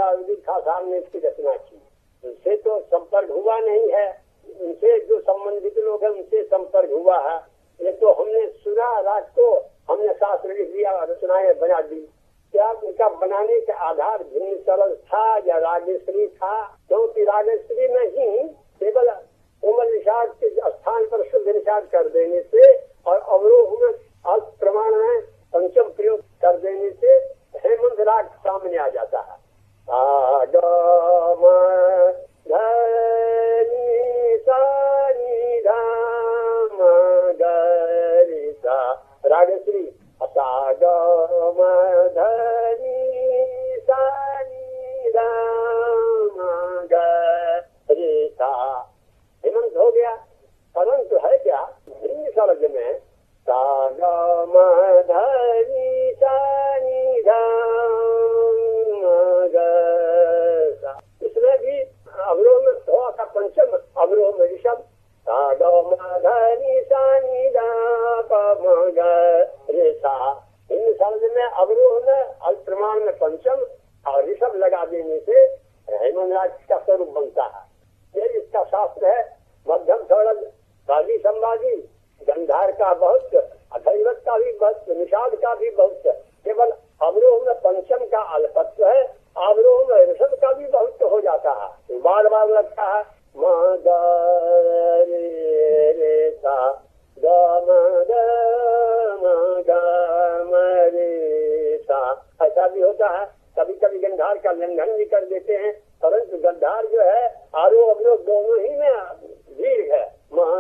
अलाउद्दीन खां साहब ने इसकी रचना की। उनसे तो संपर्क हुआ नहीं है, उनसे जो संबंधित लोग हैं उनसे संपर्क हुआ है। ये तो हमने सुना, रात को हमने शास्त्र लिख दिया, रचनाएं बना दी। क्या उनका बनाने का आधार भिन्न सरल था या रागेश्वरी था? क्योंकि रागेश्वरी में ही केवल कोमल निषाद के स्थान पर शुद्ध निषाद कर देने से और अवरोह में अल्प प्रमाण में पंचम प्रयोग कर देने से हेमंत राग सामने आ जाता है। रागश्री हेमंत हो गया, परंतु है क्या भिन्न सरज में इसमें भी अवरोह में थोड़ा सा पंचम अवरोह में ऋषभ इन शब्द में अवरोह में अल्प प्रमाण में पंचम और ऋषभ लगा देने से हेमंत राग का स्वरूप बनता है। ये इसका शास्त्र है। मध्यम षडज साधी संवादी गंधार का बहुत, अधैवत का भी बहुत, निषाद का भी बहुत। केवल अवरोह में पंचम का अल्पत्व है, अवरोह में ऋषभ का भी बहुत हो जाता है। बार बार लगता है ऐसा भी होता है। कभी कभी गंधार का लंघन भी कर देते हैं, परंतु गंधार जो है आरोह अवरोह दोनों ही में दीर्घ है।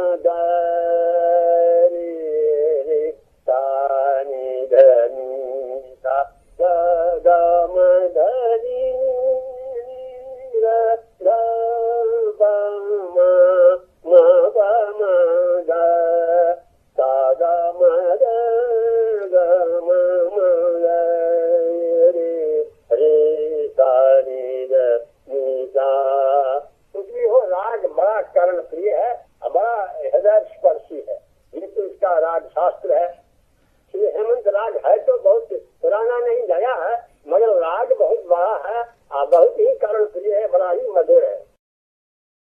कर्ण प्रिय है, बड़ा हृदय स्पर्शी है। ये तो इसका राग शास्त्र है। श्री हेमंत राग है तो बहुत पुराना नहीं, नया है, मगर राग बहुत बड़ा है, बहुत ही कर्ण प्रिय है, बड़ा ही मधुर है।